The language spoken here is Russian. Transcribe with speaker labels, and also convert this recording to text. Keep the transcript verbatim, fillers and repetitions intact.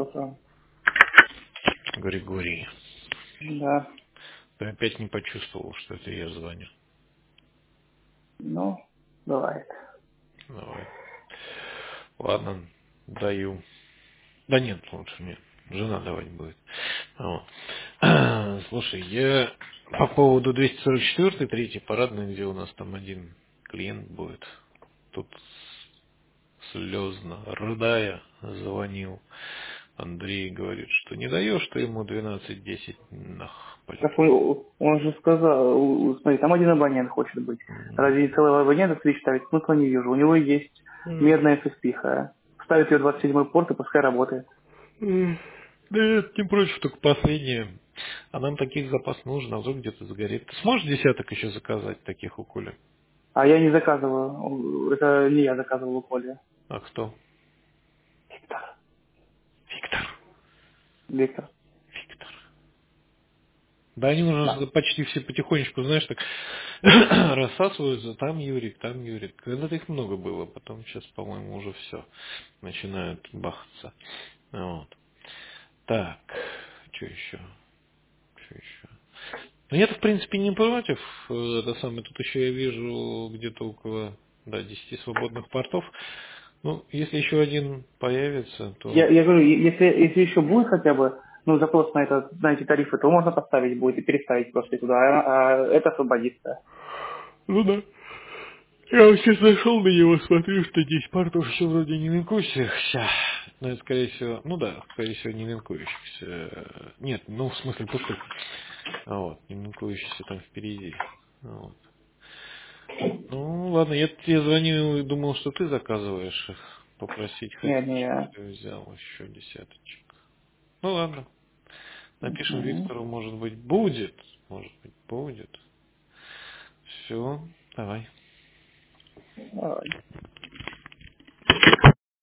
Speaker 1: утро.
Speaker 2: Григорий,
Speaker 1: Да.
Speaker 2: ты опять не почувствовал, что это я звоню?
Speaker 1: Ну, бывает.
Speaker 2: Давай. Ладно, даю. Да нет, лучше нет. Жена давать будет. Вот. Слушай, я по поводу двести сорок четыре, третьей парадной, где у нас там один клиент будет, тут слезно, рыдая, звонил. Андрей говорит, что не даешь ты ему двенадцать десять нах.
Speaker 1: Так он, он же сказал, у- у- смотри, там один абонент хочет быть.
Speaker 2: М.
Speaker 1: Ради целого абонента свич ставить смысла не вижу. У него есть
Speaker 2: М.
Speaker 1: медная эс эс пи. Ставит ее двадцать седьмой порт и пускай работает.
Speaker 2: М. Да я не против, только последнее. А нам таких запас нужно, а вдруг где-то сгорит. Ты сможешь десяток еще заказать таких у Коли?
Speaker 1: А я не заказываю. Это не я заказывал у Коли.
Speaker 2: А кто?
Speaker 1: Виктор.
Speaker 2: Виктор.
Speaker 1: Виктор.
Speaker 2: Виктор. Да они
Speaker 1: Да.
Speaker 2: уже почти все потихонечку, знаешь, так рассасываются. Там Юрик, там Юрик. Когда-то их много было, потом сейчас, по-моему, уже все начинают бахаться. Вот. Так, что еще? Что еще? Ну, я-то, в принципе, не против. Э, Это самое, тут еще я вижу где-то около да, десяти свободных портов. Ну, если еще один появится,
Speaker 1: Я,
Speaker 2: то...
Speaker 1: я говорю, е- если, если еще будет хотя бы, ну, запрос на, это, на эти тарифы, то можно поставить будет и переставить просто туда, а, а это освободится.
Speaker 2: Ну да. Я вот сейчас зашел на него, смотрю, что здесь портов еще вроде не линкующихся. Но это, скорее всего, ну да, скорее всего, не линкующихся. Нет, ну, в смысле, пустых. А вот, не линкующихся там впереди. Вот. Ну, ладно, я тебе звонил и думал, что ты заказываешь их. Попросить
Speaker 1: Нет,
Speaker 2: хотел,
Speaker 1: не
Speaker 2: чтобы
Speaker 1: я.
Speaker 2: ты взял еще десяточек. Ну ладно. Напишем
Speaker 1: Мгм.
Speaker 2: Виктору, может быть, будет. Может быть, будет. Все, давай.
Speaker 1: Давай.